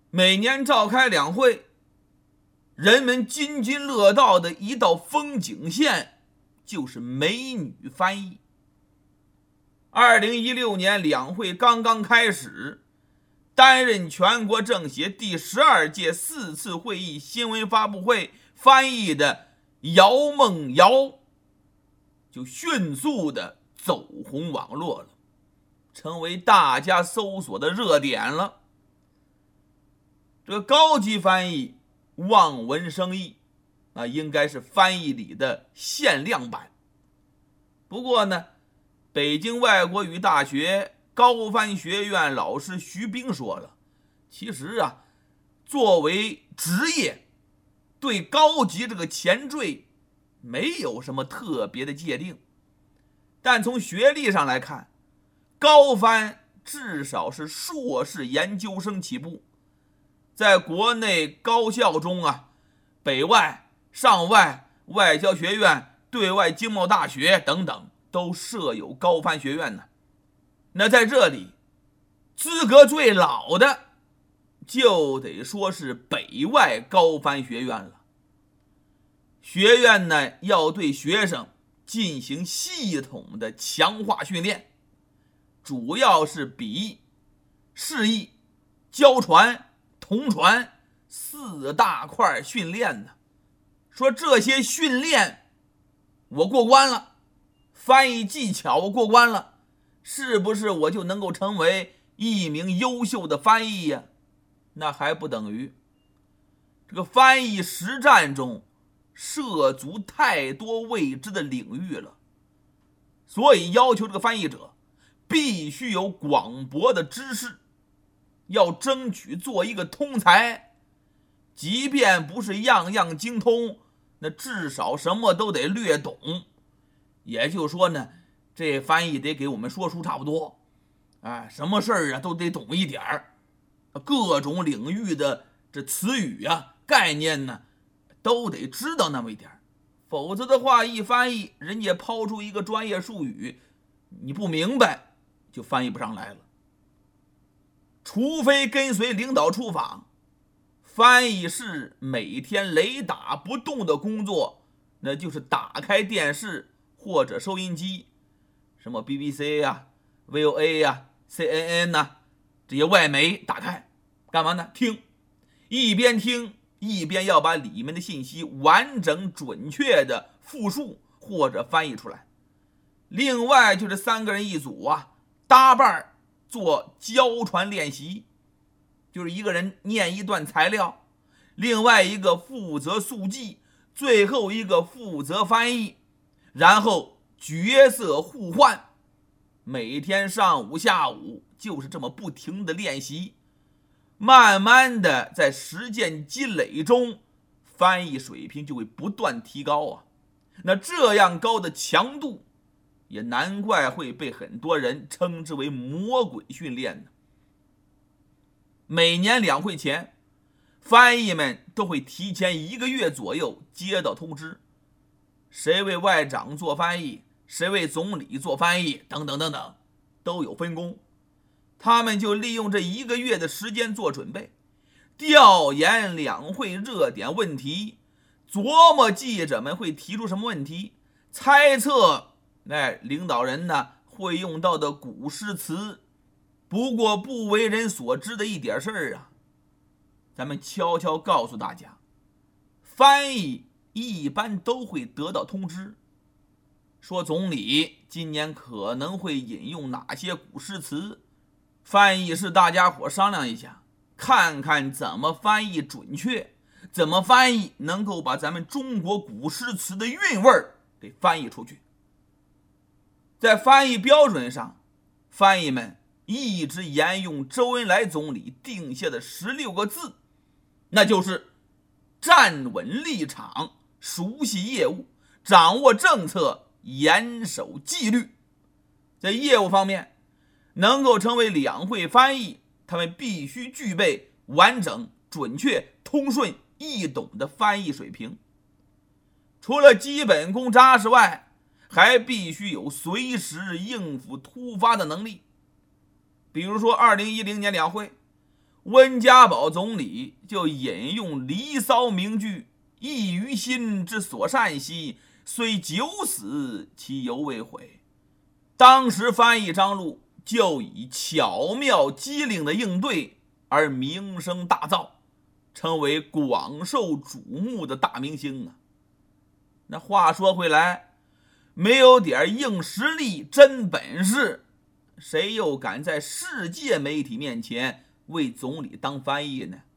每年召开两会，人们津津乐道的一道风景线就是美女翻译。2016年两会刚刚开始，担任全国政协第12届4次会议新闻发布会翻译的姚梦瑶就迅速的走红网络了，成为大家搜索的热点了。这个高级翻译望文生义应该是翻译里的限量版。不过呢，北京外国语大学高翻学院老师徐冰说了，其实作为职业，对高级这个前缀没有什么特别的界定，但从学历上来看，高翻至少是硕士研究生起步，在国内高校中北外、上外、外交学院、对外经贸大学等等都设有高翻学院呢。那在这里，资格最老的就得说是北外高翻学院了。学院呢，要对学生进行系统的强化训练，主要是笔译、释义、交传、同传4大块训练呢。说这些训练我过关了，翻译技巧我过关了，是不是我就能够成为一名优秀的翻译呀？那还不等于。这个翻译实战中涉足太多未知的领域了，所以要求这个翻译者必须有广博的知识，要争取做一个通才，即便不是样样精通，那至少什么都得略懂。也就是说呢，这翻译得给我们说书差不多，什么事儿都得懂一点儿，各种领域的这词语概念呢都得知道那么一点，否则的话一翻译，人家抛出一个专业术语，你不明白就翻译不上来了。除非跟随领导出访，翻译是每天雷打不动的工作，那就是打开电视或者收音机，什么 BBC VOA CNN 这些外媒打开干嘛呢？听，一边听一边要把里面的信息完整准确的复述或者翻译出来。另外就是3个人一组搭伴做交传练习，就是一个人念一段材料，另外一个负责速记，最后一个负责翻译，然后角色互换，每天上午下午就是这么不停的练习，慢慢的在实践积累中，翻译水平就会不断提高那这样高的强度，也难怪会被很多人称之为魔鬼训练呢。每年两会前，翻译们都会提前1个月左右接到通知，谁为外长做翻译，谁为总理做翻译，等等等等，都有分工。他们就利用这1个月的时间做准备，调研两会热点问题，琢磨记者们会提出什么问题，猜测领导人会用到的古诗词。不过不为人所知的一点事儿咱们悄悄告诉大家，翻译一般都会得到通知，说总理今年可能会引用哪些古诗词，翻译是大家伙商量一下，看看怎么翻译准确，怎么翻译能够把咱们中国古诗词的韵味给翻译出去。在翻译标准上，翻译们一直沿用周恩来总理定下的16个字，那就是站稳立场，熟悉业务，掌握政策，严守纪律。在业务方面，能够成为两会翻译，他们必须具备完整、准确、通顺、易懂的翻译水平。除了基本功扎实外，还必须有随时应付突发的能力。比如说2010年两会， 温家宝总理就引用《离骚》名句：“异于心之所善兮，虽九死其犹未悔。”当时翻译张录就以巧妙机灵的应对而名声大噪，成为广受瞩目的大明星啊。那话说回来，没有点硬实力、真本事，谁又敢在世界媒体面前为总理当翻译呢？